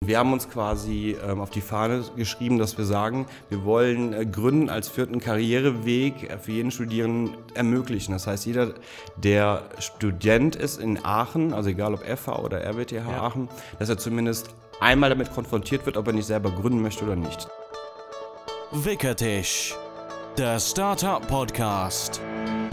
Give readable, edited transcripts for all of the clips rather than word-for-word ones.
wir haben uns quasi auf die Fahne geschrieben, dass wir sagen, wir wollen Gründen als vierten Karriereweg für jeden Studierenden ermöglichen. Das heißt, jeder, der Student ist in Aachen, also egal ob FH oder RWTH Aachen, dass er zumindest einmal damit konfrontiert wird, ob er nicht selber gründen möchte oder nicht. Wickertisch, der Startup Podcast.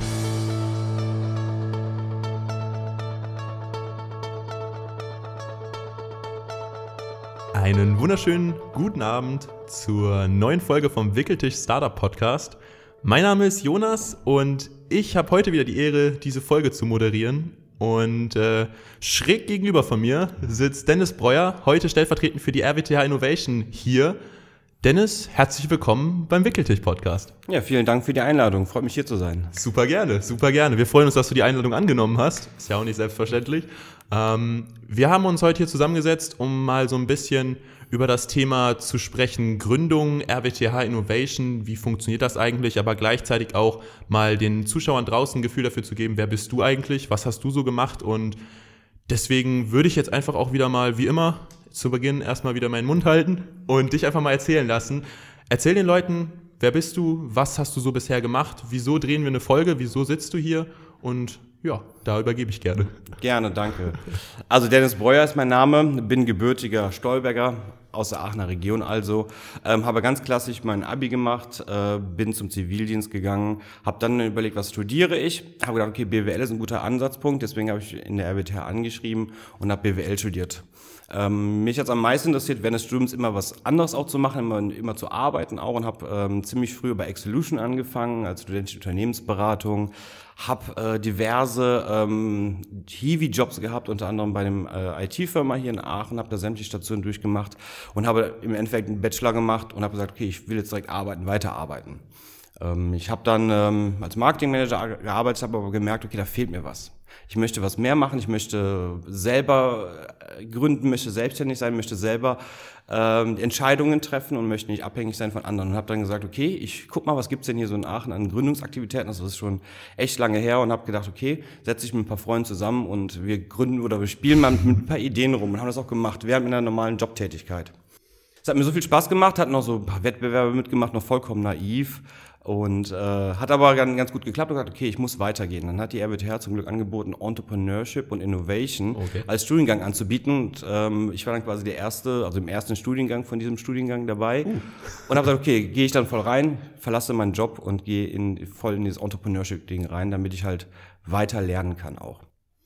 Einen wunderschönen guten Abend zur neuen Folge vom Wickeltisch Startup Podcast. Mein Name ist Jonas und ich habe heute wieder die Ehre, diese Folge zu moderieren. Und schräg gegenüber von mir sitzt Dennis Breuer, heute stellvertretend für die RWTH Innovation hier. Dennis, herzlich willkommen beim Wickeltisch-Podcast. Ja, vielen Dank für die Einladung. Freut mich, hier zu sein. Super gerne, super gerne. Wir freuen uns, dass du die Einladung angenommen hast. Ist ja auch nicht selbstverständlich. Wir haben uns heute hier zusammengesetzt, um mal so ein bisschen über das Thema zu sprechen. Gründung, RWTH Innovation, wie funktioniert das eigentlich? Aber gleichzeitig auch mal den Zuschauern draußen ein Gefühl dafür zu geben, wer bist du eigentlich? Was hast du so gemacht? Und deswegen würde ich jetzt einfach auch wieder mal, wie immer, zu Beginn erstmal wieder meinen Mund halten und dich einfach mal erzählen lassen. Erzähl den Leuten, wer bist du, was hast du so bisher gemacht, wieso drehen wir eine Folge, wieso sitzt du hier und ja, da übergebe ich gerne. Gerne, danke. Also Dennis Breuer ist mein Name, bin gebürtiger Stolberger aus der Aachener Region also, habe ganz klassisch mein Abi gemacht, bin zum Zivildienst gegangen, habe dann überlegt, was studiere ich, habe gedacht, okay, BWL ist ein guter Ansatzpunkt, deswegen habe ich in der RWTH angeschrieben und habe BWL studiert. Mich hat es am meisten interessiert, während des Studiums immer was anderes auch zu machen, immer zu arbeiten auch und habe ziemlich früh bei Exelution angefangen als studentische Unternehmensberatung, habe diverse Hiwi-Jobs gehabt, unter anderem bei einem IT-Firma hier in Aachen, habe da sämtliche Stationen durchgemacht und habe im Endeffekt einen Bachelor gemacht und habe gesagt, okay, ich will jetzt direkt weiterarbeiten. Ich habe dann als Marketingmanager gearbeitet, habe aber gemerkt, okay, da fehlt mir was. Ich möchte was mehr machen, ich möchte selber gründen, möchte selbstständig sein, möchte selber Entscheidungen treffen und möchte nicht abhängig sein von anderen. Und habe dann gesagt, okay, ich guck mal, was gibt's denn hier so in Aachen an Gründungsaktivitäten. Das ist schon echt lange her und habe gedacht, okay, setze ich mit ein paar Freunden zusammen und wir gründen oder wir spielen mal mit ein paar Ideen rum und haben das auch gemacht, während einer normalen Jobtätigkeit. Es hat mir so viel Spaß gemacht, hat noch so ein paar Wettbewerbe mitgemacht, noch vollkommen naiv. Und hat aber ganz gut geklappt und gesagt, okay, ich muss weitergehen. Dann hat die RWTH zum Glück angeboten, Entrepreneurship und Innovation als Studiengang anzubieten. Und ich war dann quasi der Erste, also im ersten Studiengang von diesem Studiengang dabei. Und habe gesagt, okay, gehe ich dann voll rein, verlasse meinen Job und gehe voll in dieses Entrepreneurship-Ding rein, damit ich halt weiter lernen kann auch.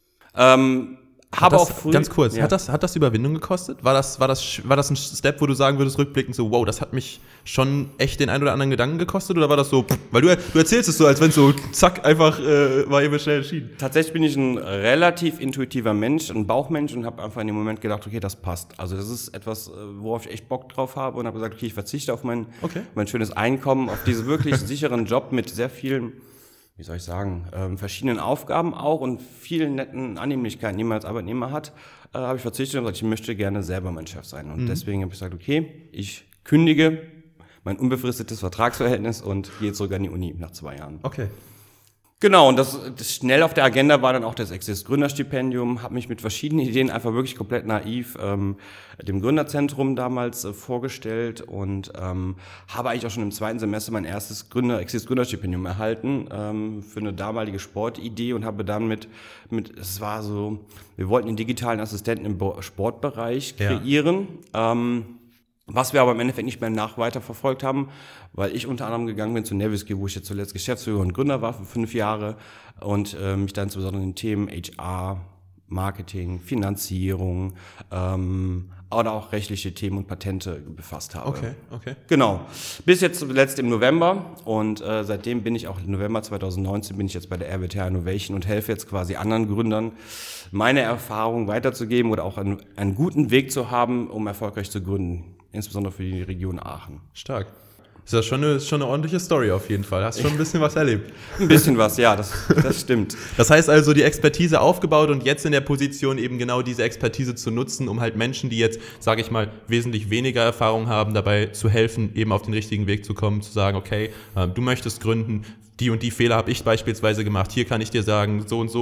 Ganz kurz, ja. Hat das Überwindung gekostet? War das ein Step, wo du sagen würdest, rückblickend so, wow, das hat mich schon echt den ein oder anderen Gedanken gekostet? Oder war das so, weil du erzählst es so, als wenn es so, zack, einfach war eben schnell entschieden? Tatsächlich bin ich ein relativ intuitiver Mensch, ein Bauchmensch und habe einfach in dem Moment gedacht, okay, das passt. Also das ist etwas, worauf ich echt Bock drauf habe und habe gesagt, okay, ich verzichte auf mein schönes Einkommen, auf diesen wirklich sicheren Job mit sehr vielen, wie soll ich sagen, verschiedenen Aufgaben auch und vielen netten Annehmlichkeiten, die man als Arbeitnehmer hat, habe ich verzichtet und gesagt, ich möchte gerne selber mein Chef sein. Und deswegen habe ich gesagt, okay, ich kündige mein unbefristetes Vertragsverhältnis und gehe zurück an die Uni nach 2 Jahren. Okay. Genau, und das schnell auf der Agenda war dann auch das Exist Gründerstipendium, habe mich mit verschiedenen Ideen einfach wirklich komplett naiv dem Gründerzentrum damals vorgestellt und habe eigentlich auch schon im 2. Semester mein erstes Exist Gründerstipendium erhalten für eine damalige Sportidee und habe dann es war so, wir wollten den digitalen Assistenten im Sportbereich kreieren. Ja. Was wir aber im Endeffekt nicht mehr weiter verfolgt haben, weil ich unter anderem gegangen bin zu Navisky, wo ich jetzt zuletzt Geschäftsführer und Gründer war für 5 Jahre und mich dann insbesondere in den Themen HR, Marketing, Finanzierung oder auch rechtliche Themen und Patente befasst habe. Okay. Genau. Bis jetzt zuletzt im November und seitdem bin ich auch im November 2019 bin ich jetzt bei der RWTH Innovation und helfe jetzt quasi anderen Gründern, meine Erfahrungen weiterzugeben oder auch einen guten Weg zu haben, um erfolgreich zu gründen. Insbesondere für die Region Aachen. Stark. Ist ja schon eine ordentliche Story auf jeden Fall. Hast schon ein bisschen was erlebt. Ein bisschen was, ja, das stimmt. Das heißt also, die Expertise aufgebaut und jetzt in der Position eben genau diese Expertise zu nutzen, um halt Menschen, die jetzt, sage ich mal, wesentlich weniger Erfahrung haben, dabei zu helfen, eben auf den richtigen Weg zu kommen, zu sagen, okay, du möchtest gründen, die und die Fehler habe ich beispielsweise gemacht, hier kann ich dir sagen, so und so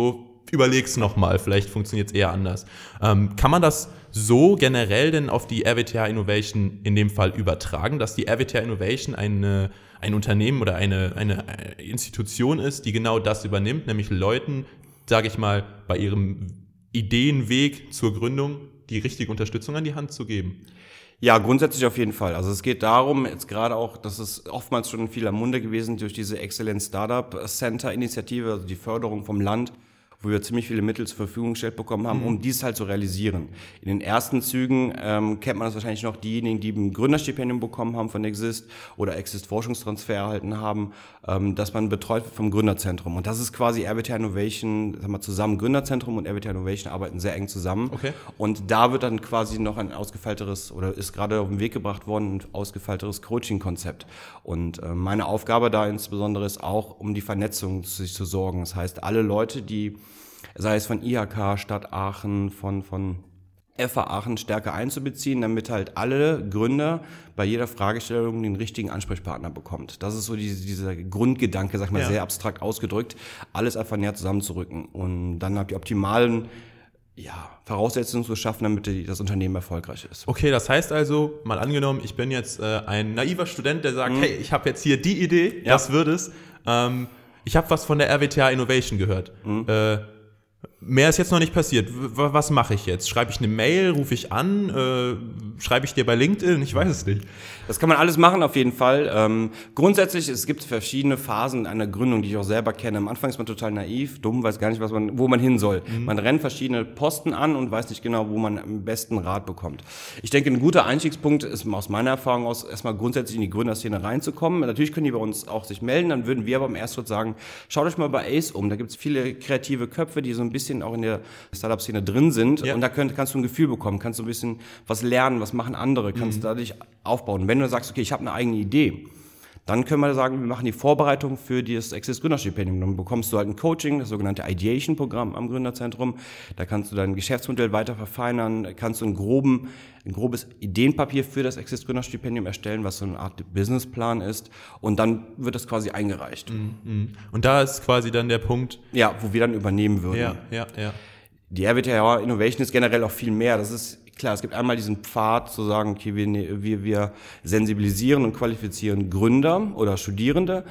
überleg's nochmal, vielleicht funktioniert es eher anders. Kann man das so generell denn auf die RWTH Innovation in dem Fall übertragen, dass die RWTH Innovation ein Unternehmen oder eine Institution ist, die genau das übernimmt, nämlich Leuten, sage ich mal, bei ihrem Ideenweg zur Gründung die richtige Unterstützung an die Hand zu geben? Ja, grundsätzlich auf jeden Fall. Also es geht darum, jetzt gerade auch, das ist oftmals schon in vieler Munde gewesen, durch diese Excellent Startup Center Initiative, also die Förderung vom Land, wo wir ziemlich viele Mittel zur Verfügung gestellt bekommen haben, um dies halt zu realisieren. In den ersten Zügen kennt man das wahrscheinlich noch, diejenigen, die ein Gründerstipendium bekommen haben von Exist oder Exist Forschungstransfer erhalten haben, dass man betreut wird vom Gründerzentrum. Und das ist quasi RWTH Innovation, sagen wir zusammen, Gründerzentrum und RWTH Innovation arbeiten sehr eng zusammen. Okay. Und da wird dann quasi noch ein ausgefeilteres, oder ist gerade auf den Weg gebracht worden, ein ausgefeilteres Coaching-Konzept. Und meine Aufgabe da insbesondere ist auch, um die Vernetzung sich zu sorgen. Das heißt, alle Leute, die sei es von IHK, Stadt Aachen, von FH Aachen stärker einzubeziehen, damit halt alle Gründer bei jeder Fragestellung den richtigen Ansprechpartner bekommt. Das ist so dieser Grundgedanke, sag ich mal, sehr abstrakt ausgedrückt, alles einfach näher zusammenzurücken und dann die optimalen Voraussetzungen zu schaffen, damit das Unternehmen erfolgreich ist. Okay, das heißt also, mal angenommen, ich bin jetzt ein naiver Student, der sagt, hey, ich habe jetzt hier die Idee, das wird es. Ich habe was von der RWTH Innovation gehört. Mehr ist jetzt noch nicht passiert. Was mache ich jetzt? Schreibe ich eine Mail? Rufe ich an? Schreibe ich dir bei LinkedIn? Ich weiß es nicht. Das kann man alles machen auf jeden Fall. Grundsätzlich, es gibt verschiedene Phasen einer Gründung, die ich auch selber kenne. Am Anfang ist man total naiv, dumm, weiß gar nicht, wo man hin soll. Man rennt verschiedene Posten an und weiß nicht genau, wo man am besten Rat bekommt. Ich denke, ein guter Einstiegspunkt ist aus meiner Erfahrung aus, erstmal grundsätzlich in die Gründerszene reinzukommen. Natürlich können die bei uns auch sich melden, dann würden wir aber im ersten Schritt sagen, schaut euch mal bei ACE um. Da gibt es viele kreative Köpfe, die so ein bisschen auch in der Startup-Szene drin sind. Und da kannst du ein Gefühl bekommen, kannst du ein bisschen was lernen, was machen andere, kannst dadurch aufbauen. Wenn du sagst, okay, ich habe eine eigene Idee, dann können wir sagen, wir machen die Vorbereitung für das Exist Gründerstipendium. Dann bekommst du halt ein Coaching, das sogenannte Ideation-Programm am Gründerzentrum. Da kannst du dein Geschäftsmodell weiter verfeinern, kannst du ein grobes Ideenpapier für das Exist Gründerstipendium erstellen, was so eine Art Businessplan ist. Und dann wird das quasi eingereicht. Und da ist quasi dann der Punkt, ja, wo wir dann übernehmen würden. Ja. Die RWTH Innovation ist generell auch viel mehr. Das ist klar, es gibt einmal diesen Pfad zu sagen, okay, wir sensibilisieren und qualifizieren Gründer oder Studierende.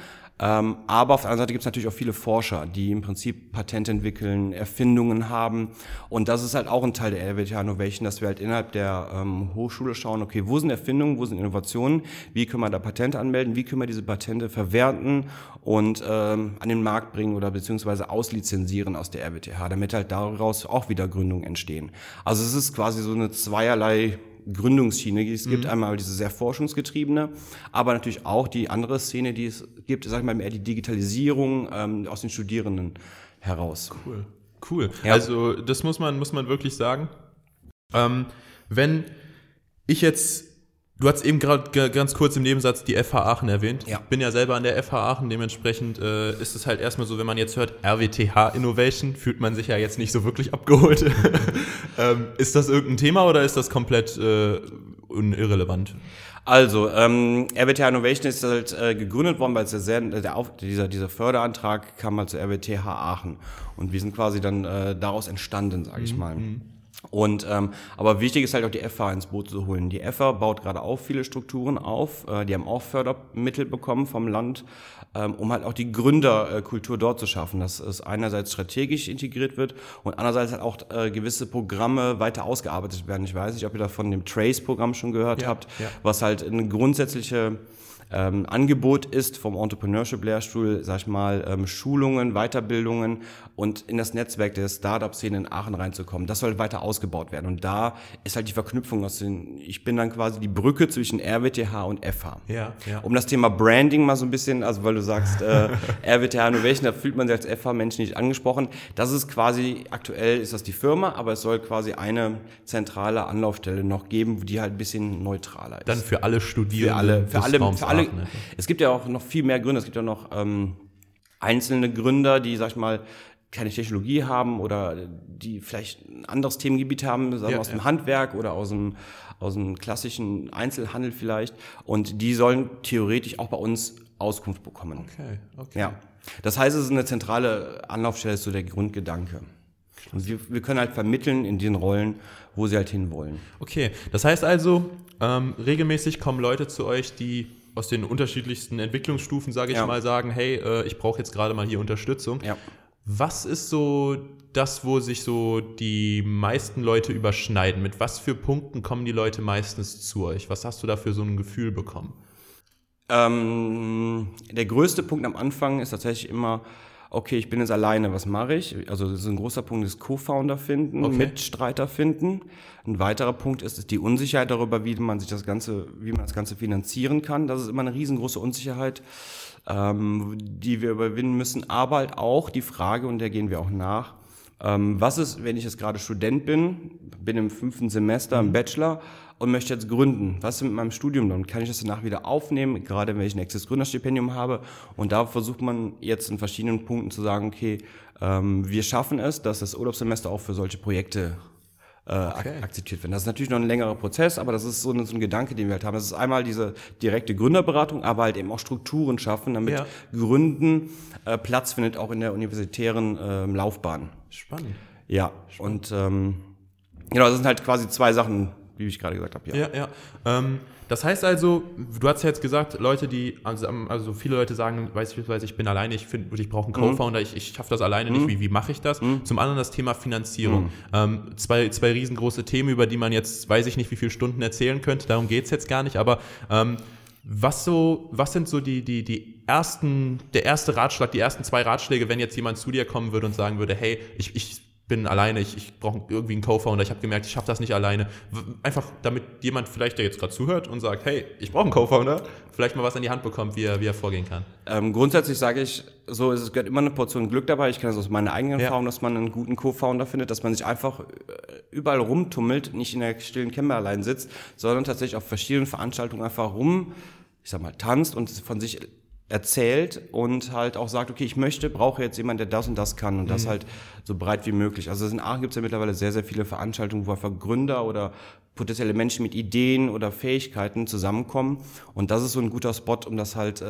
Aber auf der anderen Seite gibt es natürlich auch viele Forscher, die im Prinzip Patente entwickeln, Erfindungen haben. Und das ist halt auch ein Teil der RWTH Innovation, dass wir halt innerhalb der Hochschule schauen, okay, wo sind Erfindungen, wo sind Innovationen, wie können wir da Patente anmelden, wie können wir diese Patente verwerten und an den Markt bringen oder beziehungsweise auslizenzieren aus der RWTH, damit halt daraus auch wieder Gründungen entstehen. Also es ist quasi so eine zweierlei Gründungsschiene, die es gibt, einmal diese sehr forschungsgetriebene, aber natürlich auch die andere Szene, die es gibt, sag ich mal, mehr die Digitalisierung aus den Studierenden heraus. Cool. Ja. Also das muss man wirklich sagen. Wenn ich jetzt, du hast eben gerade ganz kurz im Nebensatz die FH Aachen erwähnt. Ja. Ich bin ja selber an der FH Aachen, dementsprechend ist es halt erstmal so, wenn man jetzt hört RWTH Innovation, fühlt man sich ja jetzt nicht so wirklich abgeholt. Ist das irgendein Thema oder ist das komplett irrelevant? Also, RWTH Innovation ist halt gegründet worden, weil es dieser Förderantrag kam halt zur RWTH Aachen. Und wir sind quasi dann daraus entstanden, sage ich mal. Und aber wichtig ist halt auch die FH ins Boot zu holen. Die FH baut gerade auch viele Strukturen auf. Die haben auch Fördermittel bekommen vom Land, um halt auch die Gründerkultur dort zu schaffen, dass es einerseits strategisch integriert wird und andererseits halt auch gewisse Programme weiter ausgearbeitet werden. Ich weiß nicht, ob ihr da von dem Trace-Programm schon gehört habt, was halt eine grundsätzliche Angebot ist vom Entrepreneurship-Lehrstuhl, sag ich mal, Schulungen, Weiterbildungen und in das Netzwerk der Startup-Szene in Aachen reinzukommen. Das soll weiter ausgebaut werden. Und da ist halt die Verknüpfung ich bin dann quasi die Brücke zwischen RWTH und FH. Ja. Um das Thema Branding mal so ein bisschen, also weil du sagst, RWTH Innovation, da fühlt man sich als FH-Mensch nicht angesprochen. Das ist quasi, aktuell ist das die Firma, aber es soll quasi eine zentrale Anlaufstelle noch geben, die halt ein bisschen neutraler ist. Dann für alle Studierenden. Für alle. Es gibt ja auch noch viel mehr Gründer. Es gibt ja noch einzelne Gründer, die, sag ich mal, keine Technologie haben oder die vielleicht ein anderes Themengebiet haben, sagen wir aus dem Handwerk oder aus dem klassischen Einzelhandel vielleicht. Und die sollen theoretisch auch bei uns Auskunft bekommen. Okay. Ja. Das heißt, es ist eine zentrale Anlaufstelle, ist so der Grundgedanke. Und wir können halt vermitteln in den Rollen, wo sie halt hinwollen. Okay, das heißt also, regelmäßig kommen Leute zu euch, die aus den unterschiedlichsten Entwicklungsstufen, sage ich mal, sagen, hey, ich brauche jetzt gerade mal hier Unterstützung. Ja. Was ist so das, wo sich so die meisten Leute überschneiden? Mit was für Punkten kommen die Leute meistens zu euch? Was hast du da für so ein Gefühl bekommen? Der größte Punkt am Anfang ist tatsächlich immer, okay, ich bin jetzt alleine, was mache ich? Also das ist ein großer Punkt, ist Co-Founder finden, Mitstreiter finden. Ein weiterer Punkt ist die Unsicherheit darüber, wie man das Ganze finanzieren kann. Das ist immer eine riesengroße Unsicherheit, die wir überwinden müssen. Aber halt auch die Frage, und der gehen wir auch nach, was ist, wenn ich jetzt gerade Student bin im 5. Semester im Bachelor und möchte jetzt gründen? Was ist mit meinem Studium dann? Kann ich das danach wieder aufnehmen, gerade wenn ich ein Access-Gründerstipendium habe? Und da versucht man jetzt in verschiedenen Punkten zu sagen, okay, wir schaffen es, dass das Urlaubssemester auch für solche Projekte akzeptiert wird. Das ist natürlich noch ein längerer Prozess, aber das ist so ein Gedanke, den wir halt haben. Das ist einmal diese direkte Gründerberatung, aber halt eben auch Strukturen schaffen, damit Gründen Platz findet, auch in der universitären Laufbahn. Spannend. Ja, und genau, das sind halt quasi zwei Sachen, wie ich gerade gesagt habe. Ja. Das heißt also, du hast ja jetzt gesagt, Leute, die, also viele Leute sagen, beispielsweise, ich bin alleine, ich brauche einen Co-Founder, ich schaffe das alleine nicht, wie mache ich das? Zum anderen das Thema Finanzierung. Zwei riesengroße Themen, über die man jetzt, weiß ich nicht, wie viele Stunden erzählen könnte, darum geht's jetzt gar nicht, aber was sind so der erste Ratschlag, die ersten 2 Ratschläge, wenn jetzt jemand zu dir kommen würde und sagen würde, hey, ich bin alleine, ich brauche irgendwie einen Co-Founder, ich habe gemerkt, ich schaffe das nicht alleine. Einfach, damit jemand vielleicht, der jetzt gerade zuhört und sagt, hey, ich brauche einen Co-Founder, vielleicht mal was in die Hand bekommt, wie er vorgehen kann. Grundsätzlich sage ich, so es gehört immer eine Portion Glück dabei. Ich kenne das aus meiner eigenen Erfahrung, dass man einen guten Co-Founder findet, dass man sich einfach überall rumtummelt, nicht in der stillen Kämmerlein sitzt, sondern tatsächlich auf verschiedenen Veranstaltungen einfach tanzt und von sich erzählt und halt auch sagt, okay, brauche jetzt jemanden, der das und das kann und das halt so breit wie möglich. Also in Aachen gibt es ja mittlerweile sehr, sehr viele Veranstaltungen, wo einfach Gründer oder potenzielle Menschen mit Ideen oder Fähigkeiten zusammenkommen und das ist so ein guter Spot, um das halt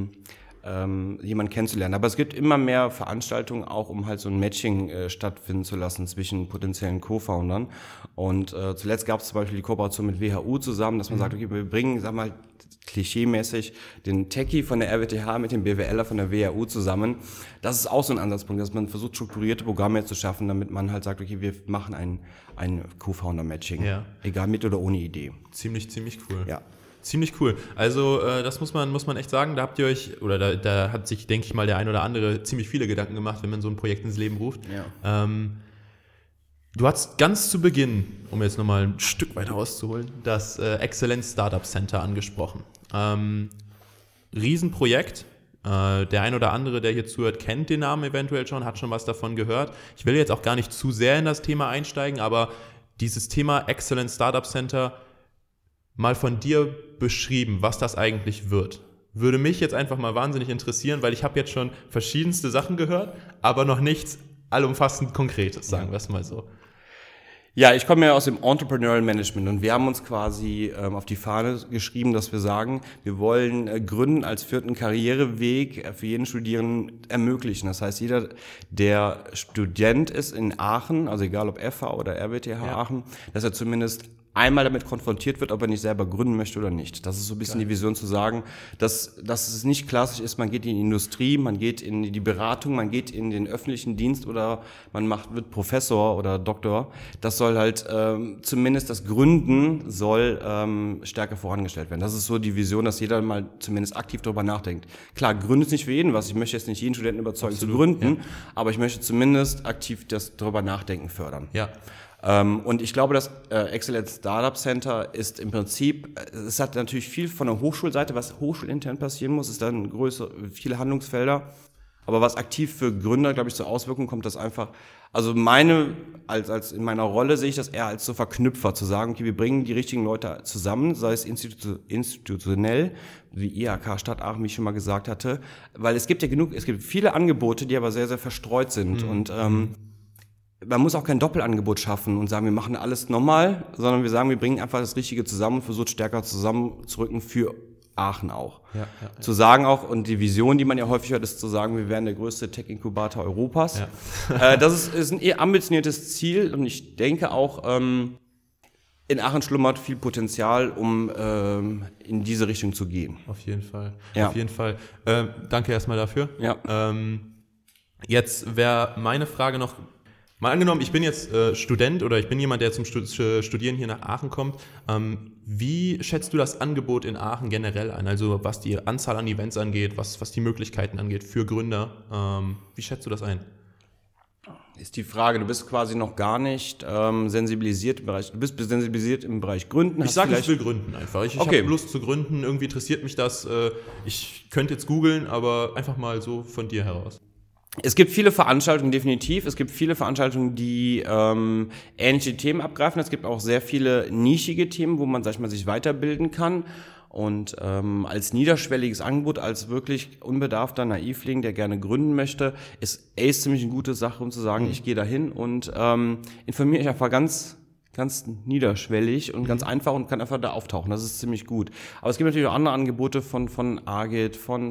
jemanden kennenzulernen. Aber es gibt immer mehr Veranstaltungen auch, um halt so ein Matching stattfinden zu lassen zwischen potenziellen Co-Foundern und zuletzt gab es zum Beispiel die Kooperation mit WHU zusammen, dass man sagt, okay, wir bringen, sag mal, klischeemäßig den Techie von der RWTH mit dem BWLer von der WHU zusammen. Das ist auch so ein Ansatzpunkt, dass man versucht, strukturierte Programme zu schaffen, damit man halt sagt, okay, wir machen ein Co-Founder-Matching, egal mit oder ohne Idee. Ziemlich cool. Ja. Ziemlich cool. Also das muss man echt sagen, da habt ihr euch, oder da hat sich, denke ich mal, der ein oder andere ziemlich viele Gedanken gemacht, wenn man so ein Projekt ins Leben ruft. Ja. Du hast ganz zu Beginn, um jetzt nochmal ein Stück weiter auszuholen, das Excellence Startup Center angesprochen. Riesenprojekt. Der ein oder andere, der hier zuhört, kennt den Namen eventuell schon, hat schon was davon gehört. Ich will jetzt auch gar nicht zu sehr in das Thema einsteigen, aber dieses Thema Excellence Startup Center mal von dir beschrieben, was das eigentlich wird. Würde mich jetzt einfach mal wahnsinnig interessieren, weil ich habe jetzt schon verschiedenste Sachen gehört, aber noch nichts allumfassend Konkretes, sagen wir es mal so. Ja, ich komme ja aus dem Entrepreneurial Management und wir haben uns quasi auf die Fahne geschrieben, dass wir sagen, wir wollen Gründen als 4. Karriereweg für jeden Studierenden ermöglichen. Das heißt, jeder, der Student ist in Aachen, also egal ob FH oder RWTH Aachen, dass er zumindest einmal damit konfrontiert wird, ob er nicht selber gründen möchte oder nicht. Das ist so ein bisschen die Vision zu sagen, dass es nicht klassisch ist, man geht in die Industrie, man geht in die Beratung, man geht in den öffentlichen Dienst oder wird Professor oder Doktor. Das soll halt zumindest das Gründen soll stärker vorangestellt werden. Das ist so die Vision, dass jeder mal zumindest aktiv darüber nachdenkt. Klar, Gründen ist nicht für jeden was. Ich möchte jetzt nicht jeden Studenten überzeugen zu gründen, aber ich möchte zumindest aktiv das darüber nachdenken fördern. Ja. Und ich glaube, das Excellence Startup Center ist im Prinzip, es hat natürlich viel von der Hochschulseite, was hochschulintern passieren muss, ist dann viele Handlungsfelder. Aber was aktiv für Gründer, glaube ich, zur Auswirkung kommt, das einfach, also in meiner Rolle sehe ich das eher als so Verknüpfer, zu sagen, okay, wir bringen die richtigen Leute zusammen, sei es institutionell, wie IHK Stadt Aachen, wie ich schon mal gesagt hatte, weil es gibt viele Angebote, die aber sehr, sehr verstreut sind und man muss auch kein Doppelangebot schaffen und sagen, wir machen alles normal, sondern wir sagen, wir bringen einfach das Richtige zusammen und versuchen stärker zusammenzurücken für Aachen auch. Ja. Zu sagen auch, und die Vision, die man ja häufig hört, ist zu sagen, wir werden der größte Tech-Inkubator Europas. Ja. Das ist ein eher ambitioniertes Ziel und ich denke auch, in Aachen schlummert viel Potenzial, um in diese Richtung zu gehen. Auf jeden Fall. Ja. Auf jeden Fall. Danke erstmal dafür. Ja. Jetzt wäre meine Frage noch, mal angenommen, ich bin jetzt Student oder ich bin jemand, der zum Studieren hier nach Aachen kommt. Wie schätzt du das Angebot in Aachen generell ein? Also was die Anzahl an Events angeht, was die Möglichkeiten angeht für Gründer. Wie schätzt du das ein? Ist die Frage, du bist quasi noch gar nicht sensibilisiert im Bereich, du bist sensibilisiert im Bereich Gründen. Ich sage, ich will gründen einfach. Ich habe Lust zu gründen, irgendwie interessiert mich das. Ich könnte jetzt googeln, aber einfach mal so von dir heraus. Es gibt viele Veranstaltungen, definitiv. Es gibt viele Veranstaltungen, die ähnliche Themen abgreifen. Es gibt auch sehr viele nischige Themen, wo man, sag ich mal, sich weiterbilden kann. Und als niederschwelliges Angebot, als wirklich unbedarfter Naivling, der gerne gründen möchte, ist ACE ziemlich eine gute Sache, um zu sagen, ich gehe dahin und informiere mich einfach ganz niederschwellig und ganz einfach und kann einfach da auftauchen. Das ist ziemlich gut. Aber es gibt natürlich auch andere Angebote von Agit, von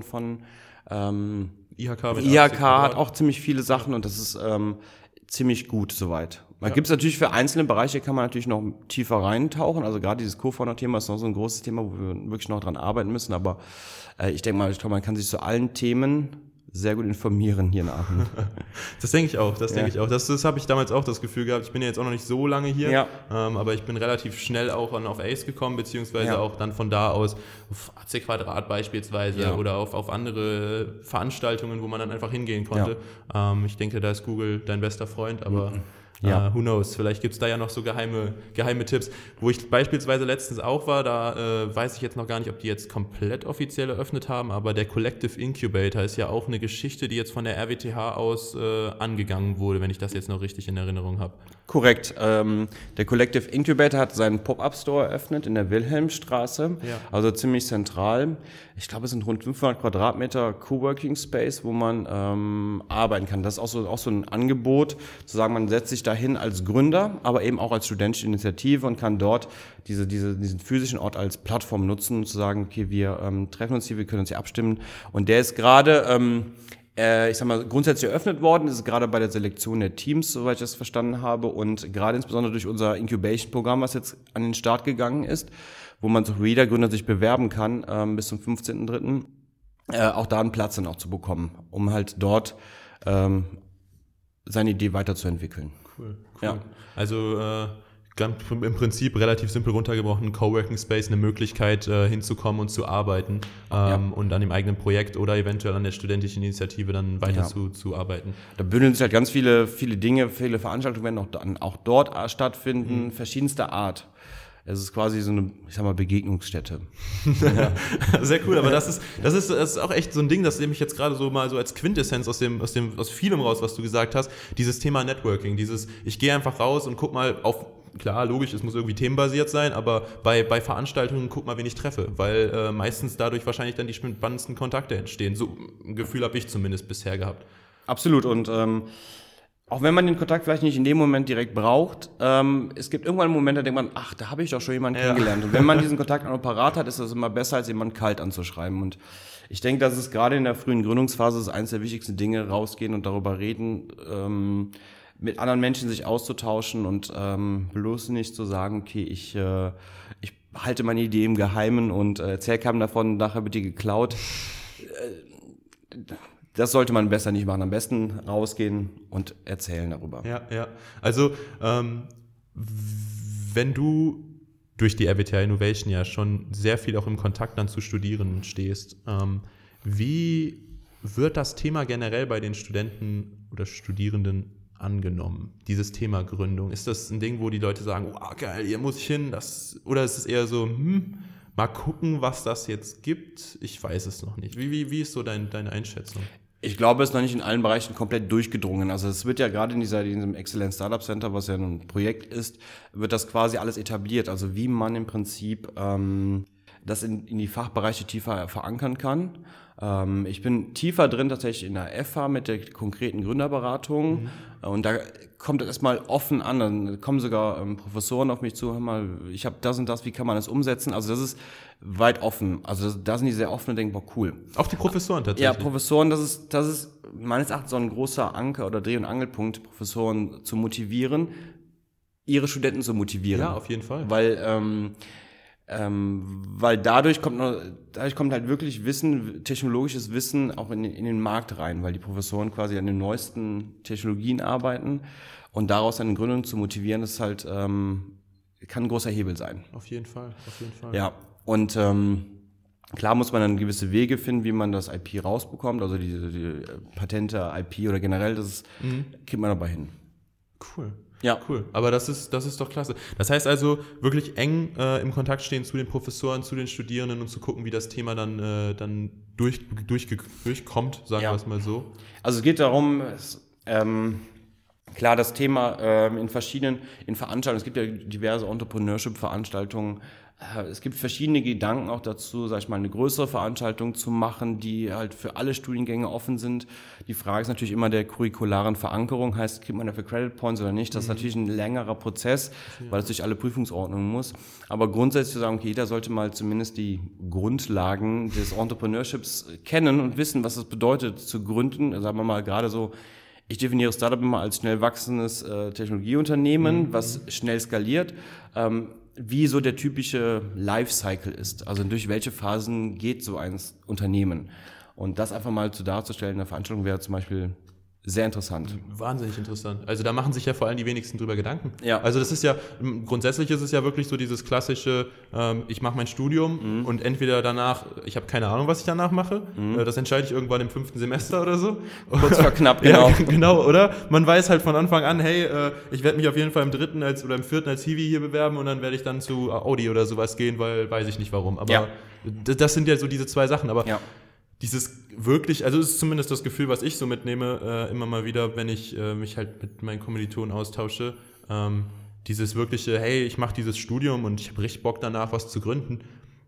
IHK hat auch ziemlich viele Sachen und das ist ziemlich gut soweit. Man gibt es natürlich für einzelne Bereiche, kann man natürlich noch tiefer reintauchen. Also gerade dieses Co-Founder-Thema ist noch so ein großes Thema, wo wir wirklich noch dran arbeiten müssen. Aber ich denke mal, man kann sich zu allen Themen sehr gut informieren hier in Aachen. Das denke ich auch, Das habe ich damals auch das Gefühl gehabt. Ich bin ja jetzt auch noch nicht so lange hier, aber ich bin relativ schnell auch auf ACE gekommen, beziehungsweise auch dann von da aus auf AC Quadrat beispielsweise oder auf andere Veranstaltungen, wo man dann einfach hingehen konnte. Ich denke, da ist Google dein bester Freund, aber who knows, vielleicht gibt es da ja noch so geheime Tipps. Wo ich beispielsweise letztens auch war, da weiß ich jetzt noch gar nicht, ob die jetzt komplett offiziell eröffnet haben, aber der Collective Incubator ist ja auch eine Geschichte, die jetzt von der RWTH aus angegangen wurde, wenn ich das jetzt noch richtig in Erinnerung habe. Korrekt. Der Collective Incubator hat seinen Pop-Up-Store eröffnet in der Wilhelmstraße, also ziemlich zentral. Ich glaube, es sind rund 500 Quadratmeter Coworking Space, wo man arbeiten kann. Das ist auch so ein Angebot, zu sagen, man setzt sich dahin als Gründer, aber eben auch als studentische Initiative und kann dort diesen physischen Ort als Plattform nutzen, zu sagen, okay, wir treffen uns hier, wir können uns hier abstimmen. Und der ist gerade ich sag mal, grundsätzlich eröffnet worden, ist gerade bei der Selektion der Teams, soweit ich das verstanden habe, und gerade insbesondere durch unser Incubation-Programm, was jetzt an den Start gegangen ist, wo man so jeder Gründer sich bewerben kann, bis zum 15.03., auch da einen Platz dann auch zu bekommen, um halt dort seine Idee weiterzuentwickeln. Cool. Ja. Also im Prinzip relativ simpel runtergebrochen, Coworking Space, eine Möglichkeit hinzukommen und zu arbeiten und an dem eigenen Projekt oder eventuell an der studentischen Initiative dann weiter zu arbeiten. Da bündeln sich halt ganz viele Dinge, viele Veranstaltungen werden auch dort stattfinden, verschiedenster Art. Es ist quasi so eine, ich sag mal, Begegnungsstätte. Sehr cool, aber das ist auch echt so ein Ding, das nehme ich jetzt gerade so mal so als Quintessenz aus vielem raus, was du gesagt hast, dieses Thema Networking, ich gehe einfach raus und guck mal klar, logisch, es muss irgendwie themenbasiert sein, aber bei Veranstaltungen guck mal, wen ich treffe, weil meistens dadurch wahrscheinlich dann die spannendsten Kontakte entstehen. So ein Gefühl habe ich zumindest bisher gehabt. Absolut und auch wenn man den Kontakt vielleicht nicht in dem Moment direkt braucht, es gibt irgendwann einen Moment, da denkt man, ach, da habe ich doch schon jemanden kennengelernt. Und wenn man diesen Kontakt auch noch parat hat, ist das immer besser, als jemanden kalt anzuschreiben. Und ich denke, dass es gerade in der frühen Gründungsphase ist eines der wichtigsten Dinge, rausgehen und darüber reden, mit anderen Menschen sich auszutauschen und bloß nicht zu sagen, okay, ich halte meine Idee im Geheimen und erzähle keinem davon, nachher wird die geklaut. Das sollte man besser nicht machen. Am besten rausgehen und erzählen darüber. Ja. Also, wenn du durch die RWTH Innovation ja schon sehr viel auch im Kontakt dann zu Studierenden stehst, wie wird das Thema generell bei den Studenten oder Studierenden angenommen? Dieses Thema Gründung. Ist das ein Ding, wo die Leute sagen, oh geil, hier muss ich hin? Oder ist es eher so, mal gucken, was das jetzt gibt? Ich weiß es noch nicht. Wie ist so deine Einschätzung? Ich glaube, es ist noch nicht in allen Bereichen komplett durchgedrungen. Also es wird ja gerade in diesem Excellence Startup Center, was ja ein Projekt ist, wird das quasi alles etabliert. Also wie man im Prinzip das in die Fachbereiche tiefer verankern kann. Ich bin tiefer drin tatsächlich in der FH mit der konkreten Gründerberatung und da kommt das erstmal offen an. Dann kommen sogar Professoren auf mich zu, hör mal, ich habe das und das, wie kann man das umsetzen? Also das ist weit offen. Also da sind die sehr offen und denken, boah, cool. Auch die Professoren tatsächlich? Ja, Professoren, das ist meines Erachtens so ein großer Anker oder Dreh- und Angelpunkt, Professoren zu motivieren, ihre Studenten zu motivieren. Ja, auf jeden Fall. Weil dadurch kommt halt wirklich Wissen, technologisches Wissen auch in den Markt rein, weil die Professoren quasi an den neuesten Technologien arbeiten und daraus eine Gründung zu motivieren, ist halt, kann ein großer Hebel sein. Auf jeden Fall. Ja, und klar muss man dann gewisse Wege finden, wie man das IP rausbekommt, also die Patente, IP oder generell, das kriegt man dabei hin. Cool. Ja. Cool. Aber das ist doch klasse. Das heißt also, wirklich eng im Kontakt stehen zu den Professoren, zu den Studierenden und zu gucken, wie das Thema dann durchkommt, sagen wir es mal so. Also es geht darum, klar, das Thema in Veranstaltungen, es gibt ja diverse Entrepreneurship-Veranstaltungen, es gibt verschiedene Gedanken auch dazu, sag ich mal, eine größere Veranstaltung zu machen, die halt für alle Studiengänge offen sind. Die Frage ist natürlich immer der curricularen Verankerung, heißt, kriegt man dafür Credit Points oder nicht? Das ist natürlich ein längerer Prozess, weil es durch alle Prüfungsordnungen muss. Aber grundsätzlich zu sagen, okay, jeder sollte mal zumindest die Grundlagen des Entrepreneurships kennen und wissen, was es bedeutet zu gründen. Sagen wir mal gerade so, ich definiere Startup immer als schnell wachsendes Technologieunternehmen, was schnell skaliert. Wie so der typische Lifecycle ist, also durch welche Phasen geht so ein Unternehmen. Und das einfach mal darzustellen in der Veranstaltung wäre zum Beispiel sehr interessant. Wahnsinnig interessant. Also da machen sich ja vor allem die wenigsten drüber Gedanken. Ja. Also das ist ja, grundsätzlich ist es ja wirklich so dieses klassische, ich mache mein Studium und entweder danach, ich habe keine Ahnung, was ich danach mache, das entscheide ich irgendwann im 5. Semester oder so. Kurz vor knapp, genau. Ja, genau, oder? Man weiß halt von Anfang an, hey, ich werde mich auf jeden Fall im 3. oder im 4. als Hiwi hier bewerben und dann werde ich dann zu Audi oder sowas gehen, weil weiß ich nicht warum. Aber das sind ja so diese zwei Sachen, aber dieses wirklich, also es ist zumindest das Gefühl, was ich so mitnehme, immer mal wieder, wenn ich mich halt mit meinen Kommilitonen austausche, dieses wirkliche, hey, ich mache dieses Studium und ich habe richtig Bock danach, was zu gründen,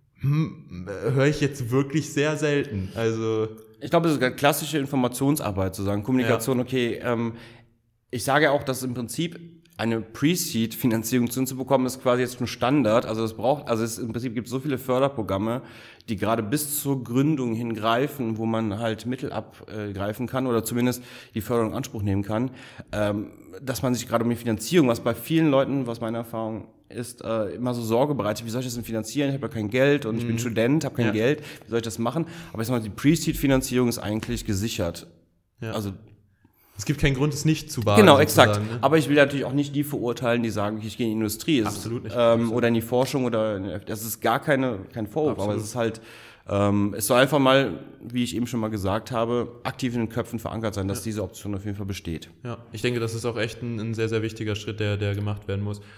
höre ich jetzt wirklich sehr selten. Also ich glaube, das ist eine klassische Informationsarbeit, zu sagen, Kommunikation, okay, ich sage auch, dass im Prinzip eine Pre-Seed-Finanzierung zu bekommen, ist quasi jetzt ein Standard. Also im Prinzip gibt es so viele Förderprogramme, die gerade bis zur Gründung hingreifen, wo man halt Mittel abgreifen kann oder zumindest die Förderung in Anspruch nehmen kann, dass man sich gerade um die Finanzierung, was bei vielen Leuten, was meine Erfahrung ist, immer so Sorge bereitet, wie soll ich das denn finanzieren? Ich habe ja kein Geld und ich bin Student, habe kein Geld, wie soll ich das machen? Aber ich sag mal, die Pre-Seed-Finanzierung ist eigentlich gesichert. Ja. Also es gibt keinen Grund, es nicht zu wagen. Genau, exakt. Ne? Aber ich will natürlich auch nicht die verurteilen, die sagen, ich gehe in die Industrie. Absolut nicht. Oder in die Forschung das ist gar kein Vorwurf, absolut. Aber es ist halt, es soll einfach mal, wie ich eben schon mal gesagt habe, aktiv in den Köpfen verankert sein, dass diese Option auf jeden Fall besteht. Ja, ich denke, das ist auch echt ein sehr, sehr wichtiger Schritt, der gemacht werden muss.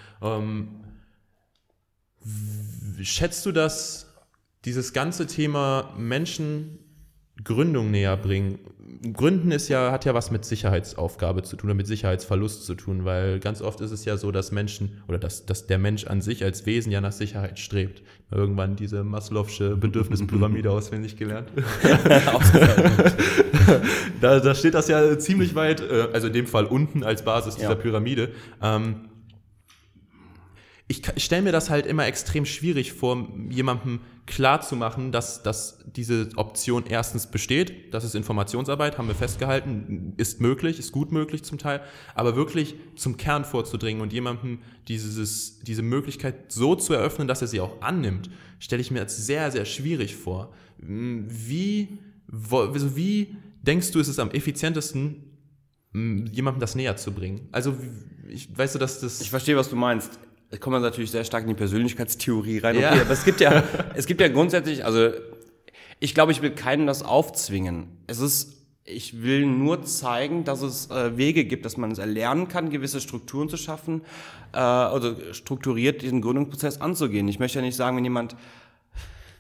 Schätzt du, dass dieses ganze Thema Menschen Gründung näher bringen? Gründen hat ja was mit Sicherheitsaufgabe zu tun oder mit Sicherheitsverlust zu tun, weil ganz oft ist es ja so, dass Menschen oder dass der Mensch an sich als Wesen ja nach Sicherheit strebt. Irgendwann diese Maslow'sche Bedürfnispyramide auswendig gelernt. Da steht das ja ziemlich weit, also in dem Fall unten als Basis dieser Pyramide. Ich stelle mir das halt immer extrem schwierig vor, jemandem klarzumachen, dass diese Option erstens besteht. Das ist Informationsarbeit, haben wir festgehalten, ist möglich, ist gut möglich zum Teil, aber wirklich zum Kern vorzudringen und jemandem diese Möglichkeit so zu eröffnen, dass er sie auch annimmt, stelle ich mir als sehr, sehr schwierig vor. Wie denkst du, ist es am effizientesten, jemandem das näher zu bringen? Also, ich verstehe, was du meinst. Da kommt man natürlich sehr stark in die Persönlichkeitstheorie rein. Okay, aber es gibt ja grundsätzlich, also ich glaube, ich will keinem das aufzwingen. Ich will nur zeigen, dass es Wege gibt, dass man es erlernen kann, gewisse Strukturen zu schaffen, also strukturiert diesen Gründungsprozess anzugehen. Ich möchte ja nicht sagen, wenn jemand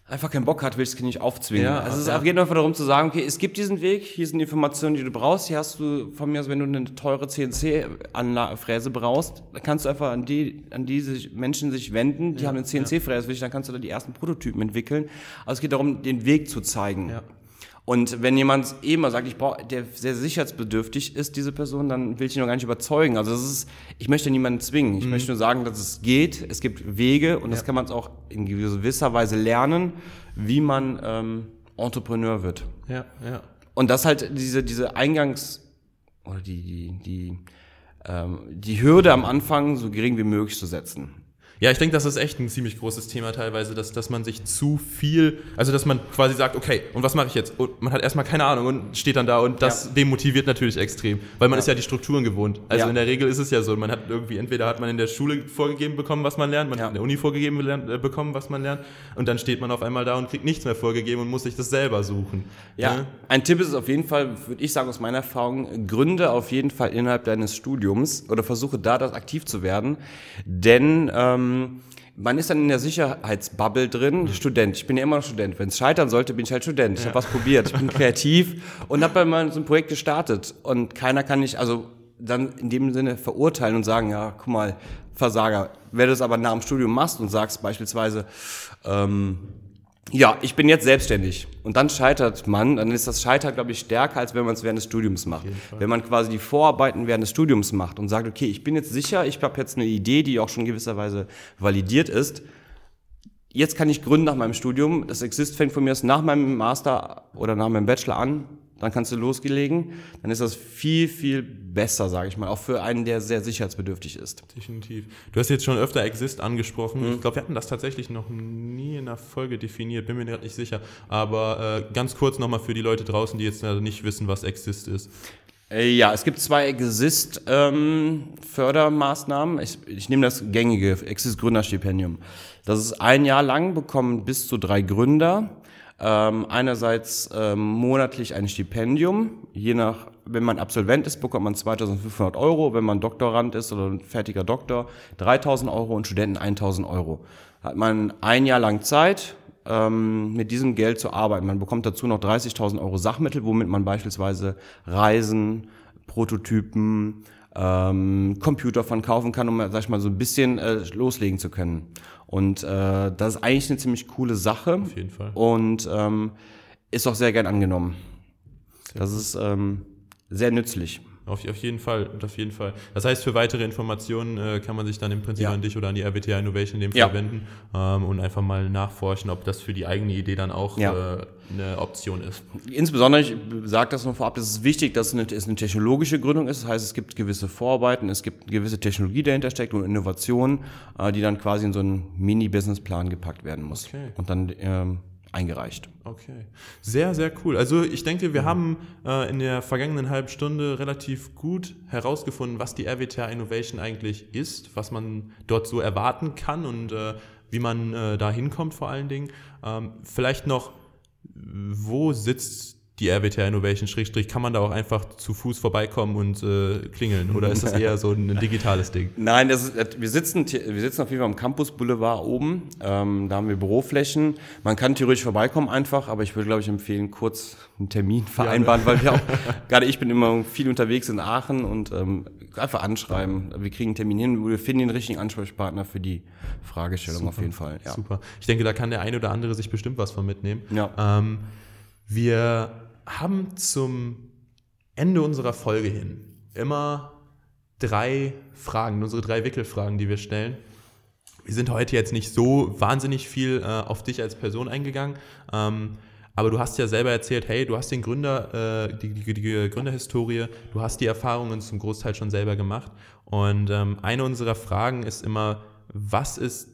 einfach keinen Bock hat, will ich es nicht aufzwingen. Ja, also es geht einfach darum zu sagen, okay, es gibt diesen Weg, hier sind die Informationen, die du brauchst, hier hast du von mir aus, wenn du eine teure CNC-Fräse brauchst, dann kannst du einfach an diese Menschen sich wenden, die haben eine CNC-Fräse, dann kannst du da die ersten Prototypen entwickeln. Also es geht darum, den Weg zu zeigen. Ja. Und wenn jemand mal sagt, der sehr sicherheitsbedürftig ist, diese Person, dann will ich ihn noch gar nicht überzeugen. Also ich möchte niemanden zwingen. Ich möchte nur sagen, dass es geht. Es gibt Wege und das kann man auch in gewisser Weise lernen, wie man Entrepreneur wird. Ja. Und das halt diese oder die Hürde am Anfang so gering wie möglich zu setzen. Ja, ich denke, das ist echt ein ziemlich großes Thema teilweise, dass man sich zu viel, also dass man quasi sagt, okay, und was mache ich jetzt? Und man hat erstmal keine Ahnung und steht dann da und das demotiviert natürlich extrem, weil man ist ja die Strukturen gewohnt. Also in der Regel ist es ja so, man hat irgendwie, entweder hat man in der Schule vorgegeben bekommen, was man lernt, man hat in der Uni vorgegeben bekommen, was man lernt und dann steht man auf einmal da und kriegt nichts mehr vorgegeben und muss sich das selber suchen. Ja, ein Tipp ist es auf jeden Fall, würde ich sagen aus meiner Erfahrung, gründe auf jeden Fall innerhalb deines Studiums oder versuche da das aktiv zu werden, denn man ist dann in der Sicherheitsbubble drin, Student. Ich bin ja immer noch Student. Wenn es scheitern sollte, bin ich halt Student. Ich habe was probiert, ich bin kreativ und habe dann mal so ein Projekt gestartet. Und keiner kann nicht, also dann in dem Sinne verurteilen und sagen, ja, guck mal, Versager. Wenn du es aber nach dem Studium machst und sagst beispielsweise, ja, ich bin jetzt selbstständig und dann scheitert man, dann ist das Scheitern, glaube ich, stärker, als wenn man es während des Studiums macht. Wenn man quasi die Vorarbeiten während des Studiums macht und sagt, okay, ich bin jetzt sicher, ich habe jetzt eine Idee, die auch schon gewisserweise validiert ist, jetzt kann ich gründen nach meinem Studium, das Exist fängt von mir aus nach meinem Master oder nach meinem Bachelor an, dann kannst du loslegen, dann ist das viel, viel besser, sage ich mal, auch für einen, der sehr sicherheitsbedürftig ist. Definitiv. Du hast jetzt schon öfter Exist angesprochen. Ich glaube, wir hatten das tatsächlich noch nie in einer Folge definiert, bin mir gerade nicht sicher. Aber ganz kurz nochmal für die Leute draußen, die jetzt nicht wissen, was Exist ist. Ja, es gibt 2 Exist-Fördermaßnahmen. Ich nehme das gängige Exist-Gründerstipendium. Das ist 1 Jahr lang, bekommen bis zu 3 Gründer. Einerseits monatlich ein Stipendium, wenn man Absolvent ist, bekommt man 2.500 €, wenn man Doktorand ist oder ein fertiger Doktor 3.000 € und Studenten 1.000 €. Hat man 1 Jahr lang Zeit, mit diesem Geld zu arbeiten. Man bekommt dazu noch 30.000 € Sachmittel, womit man beispielsweise Reisen, Prototypen, Computer von kaufen kann, um, sag ich mal, so ein bisschen loslegen zu können. Und das ist eigentlich eine ziemlich coole Sache. Auf jeden Fall. Und ist auch sehr gern angenommen. Das ist sehr nützlich. Auf jeden Fall. Das heißt, für weitere Informationen kann man sich dann im Prinzip an dich oder an die RWTH Innovation in dem Fall wenden und einfach mal nachforschen, ob das für die eigene Idee dann auch eine Option ist. Insbesondere, ich sage das noch vorab, es ist wichtig, dass es eine technologische Gründung ist. Das heißt, es gibt gewisse Vorarbeiten, es gibt eine gewisse Technologie, die dahinter steckt und Innovation, die dann quasi in so einen Mini-Businessplan gepackt werden muss. Okay. Und dann eingereicht. Okay, sehr, sehr cool. Also ich denke, wir haben in der vergangenen halben Stunde relativ gut herausgefunden, was die RWTH Innovation eigentlich ist, was man dort so erwarten kann und wie man da hinkommt vor allen Dingen. Vielleicht noch, wo sitzt die RWTH Innovation, kann man da auch einfach zu Fuß vorbeikommen und klingeln? Oder ist das eher so ein digitales Ding? Nein, wir sitzen auf jeden Fall am Campus Boulevard oben. Da haben wir Büroflächen. Man kann theoretisch vorbeikommen einfach, aber ich würde, glaube ich, empfehlen, kurz einen Termin vereinbaren, weil wir auch, gerade ich bin immer viel unterwegs in Aachen und einfach anschreiben. Wir kriegen einen Termin hin, wir finden den richtigen Ansprechpartner für die Fragestellung. Super, auf jeden Fall. Ja. Super. Ich denke, da kann der eine oder andere sich bestimmt was von mitnehmen. Ja. Wir haben zum Ende unserer Folge hin immer 3 Fragen, unsere 3 Wickelfragen, die wir stellen. Wir sind heute jetzt nicht so wahnsinnig viel auf dich als Person eingegangen, aber du hast ja selber erzählt, hey, du hast den Gründer, die Gründerhistorie, du hast die Erfahrungen zum Großteil schon selber gemacht und eine unserer Fragen ist immer, was ist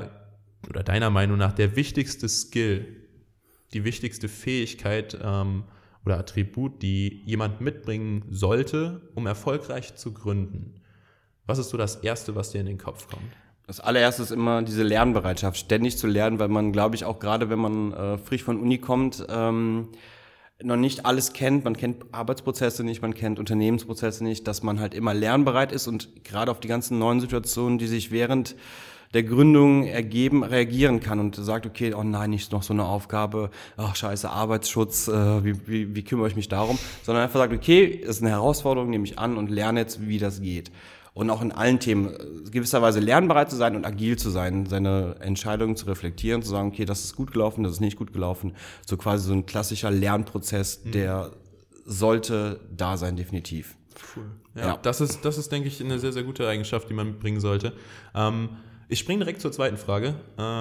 deiner Meinung nach der wichtigste Skill, die wichtigste Fähigkeit oder Attribut, die jemand mitbringen sollte, um erfolgreich zu gründen? Was ist so das Erste, was dir in den Kopf kommt? Das allererste ist immer diese Lernbereitschaft, ständig zu lernen, weil man, glaube ich, auch gerade wenn man frisch von Uni kommt, noch nicht alles kennt, man kennt Arbeitsprozesse nicht, man kennt Unternehmensprozesse nicht, dass man halt immer lernbereit ist und gerade auf die ganzen neuen Situationen, die sich während der Gründung ergeben, reagieren kann und sagt, okay, oh nein, nicht noch so eine Aufgabe, ach scheiße, Arbeitsschutz, wie kümmere ich mich darum, sondern einfach sagt, okay, ist eine Herausforderung, nehme ich an und lerne jetzt, wie das geht. Und auch in allen Themen gewisserweise lernbereit zu sein und agil zu sein, seine Entscheidungen zu reflektieren, zu sagen, okay, das ist gut gelaufen, das ist nicht gut gelaufen. So quasi so ein klassischer Lernprozess, der sollte da sein, definitiv. Cool. Ja. Das ist, denke ich, eine sehr, sehr gute Eigenschaft, die man mitbringen sollte. Ich springe direkt zur zweiten Frage.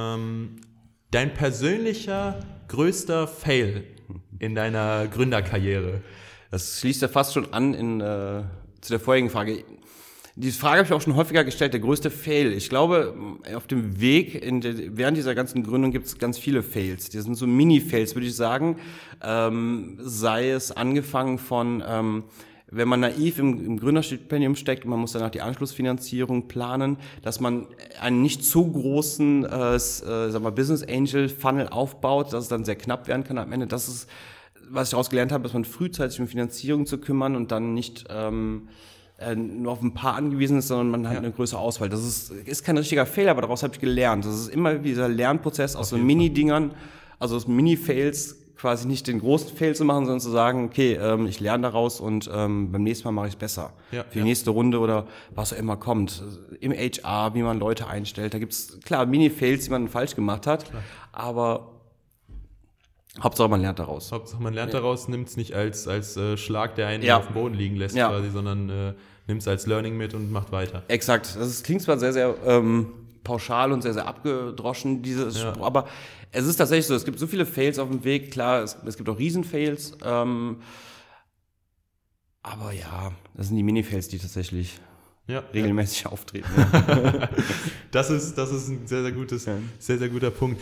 Dein persönlicher größter Fail in deiner Gründerkarriere? Das schließt ja fast schon an zu der vorherigen Frage. Diese Frage habe ich auch schon häufiger gestellt, der größte Fail. Ich glaube, auf dem Weg, während dieser ganzen Gründung gibt es ganz viele Fails. Die sind so Mini-Fails, würde ich sagen. Sei es angefangen von, wenn man naiv im Gründerstipendium steckt, man muss danach die Anschlussfinanzierung planen, dass man einen nicht zu großen Business Angel Funnel aufbaut, dass es dann sehr knapp werden kann am Ende. Das ist, was ich daraus gelernt habe, dass man frühzeitig um Finanzierung zu kümmern und dann nicht nur auf ein paar angewiesen ist, sondern man hat eine größere Auswahl. Das ist kein richtiger Fehler, aber daraus habe ich gelernt. Das ist immer dieser Lernprozess aus so Mini-Dingern, also aus Mini-Fails, quasi nicht den großen Fail zu machen, sondern zu sagen, okay, ich lerne daraus und beim nächsten Mal mache ich es besser. Für die nächste Runde oder was auch immer kommt. Im HR, wie man Leute einstellt, da gibt's klar Mini-Fails, die man falsch gemacht hat, aber Hauptsache man lernt daraus. Nimmt es nicht als Schlag, der einen auf dem Boden liegen lässt quasi, sondern nimmt es als Learning mit und macht weiter. Exakt. Das klingt zwar sehr, sehr pauschal und sehr, sehr abgedroschen, dieses Spruch, aber es ist tatsächlich so, es gibt so viele Fails auf dem Weg, klar, es gibt auch Riesen-Fails, aber ja, das sind die Mini-Fails, die tatsächlich regelmäßig auftreten. Ja. Das ist ein sehr, sehr guter Punkt.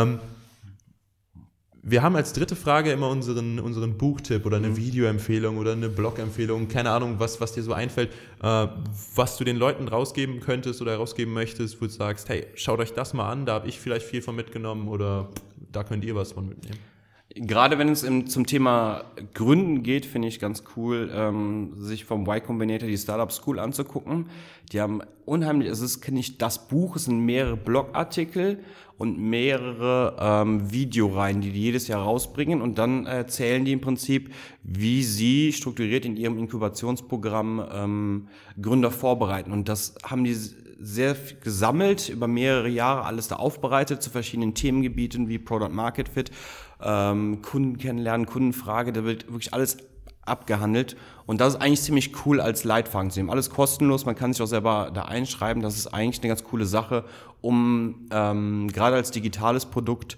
Wir haben als dritte Frage immer unseren Buchtipp oder eine Videoempfehlung oder eine Blogempfehlung, keine Ahnung, was dir so einfällt, was du den Leuten rausgeben könntest oder rausgeben möchtest, wo du sagst, hey, schaut euch das mal an, da habe ich vielleicht viel von mitgenommen oder da könnt ihr was von mitnehmen. Gerade wenn es zum Thema Gründen geht, finde ich ganz cool, sich vom Y Combinator die Startup School anzugucken. Die haben unheimlich, es ist nicht das Buch, es sind mehrere Blogartikel und mehrere Videoreihen, die jedes Jahr rausbringen und dann erzählen die im Prinzip, wie sie strukturiert in ihrem Inkubationsprogramm Gründer vorbereiten. Und das haben die sehr gesammelt, über mehrere Jahre alles da aufbereitet zu verschiedenen Themengebieten wie Product Market Fit, Kunden kennenlernen, Kundenfrage, da wird wirklich alles abgehandelt und das ist eigentlich ziemlich cool als Leitfaden zu nehmen. Alles kostenlos, man kann sich auch selber da einschreiben, das ist eigentlich eine ganz coole Sache, um gerade als digitales Produkt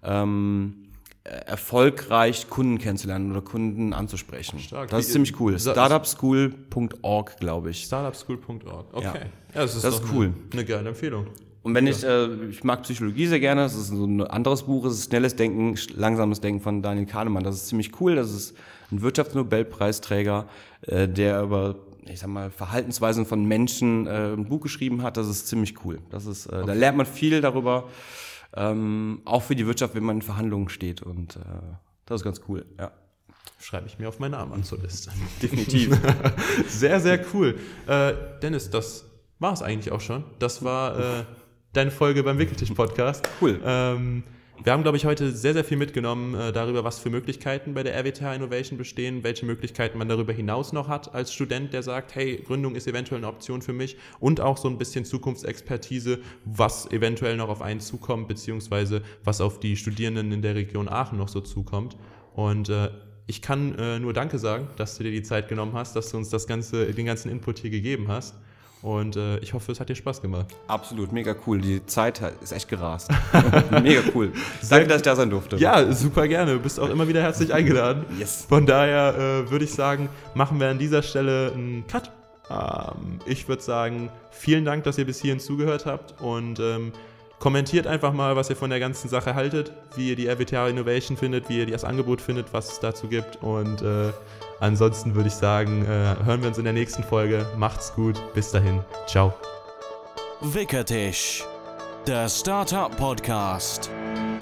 erfolgreich Kunden kennenzulernen oder Kunden anzusprechen. Stark. Das ist ziemlich cool. Startupschool.org, glaube ich. Startupschool.org, okay. Ja, das ist cool. Eine geile Empfehlung. Und wenn ich mag Psychologie sehr gerne, das ist so ein anderes Buch, es ist Schnelles Denken, Langsames Denken von Daniel Kahnemann. Das ist ziemlich cool, das ist ein Wirtschaftsnobelpreisträger, der über, ich sag mal, Verhaltensweisen von Menschen ein Buch geschrieben hat, das ist ziemlich cool. Das ist, da lernt man viel darüber, auch für die Wirtschaft, wenn man in Verhandlungen steht und das ist ganz cool, ja. Schreibe ich mir auf meine Amazon-Liste. Definitiv. Sehr, sehr cool. Dennis, das war es eigentlich auch schon. Das war deine Folge beim Wickeltisch-Podcast. Cool. Wir haben, glaube ich, heute sehr, sehr viel mitgenommen darüber, was für Möglichkeiten bei der RWTH Innovation bestehen, welche Möglichkeiten man darüber hinaus noch hat als Student, der sagt, hey, Gründung ist eventuell eine Option für mich und auch so ein bisschen Zukunftsexpertise, was eventuell noch auf einen zukommt, beziehungsweise was auf die Studierenden in der Region Aachen noch so zukommt. Und ich kann nur Danke sagen, dass du dir die Zeit genommen hast, dass du uns den ganzen Input hier gegeben hast. Und ich hoffe, es hat dir Spaß gemacht. Absolut, mega cool. Die Zeit ist echt gerast. Mega cool. Danke, dass ich da sein durfte. Ja, super gerne. Du bist auch immer wieder herzlich eingeladen. Yes. Von daher würde ich sagen, machen wir an dieser Stelle einen Cut. Ich würde sagen, vielen Dank, dass ihr bis hierhin zugehört habt und kommentiert einfach mal, was ihr von der ganzen Sache haltet, wie ihr die RWTH Innovation findet, wie ihr das Angebot findet, was es dazu gibt und ansonsten würde ich sagen, hören wir uns in der nächsten Folge. Macht's gut. Bis dahin. Ciao. Wickeltisch, der Startup Podcast.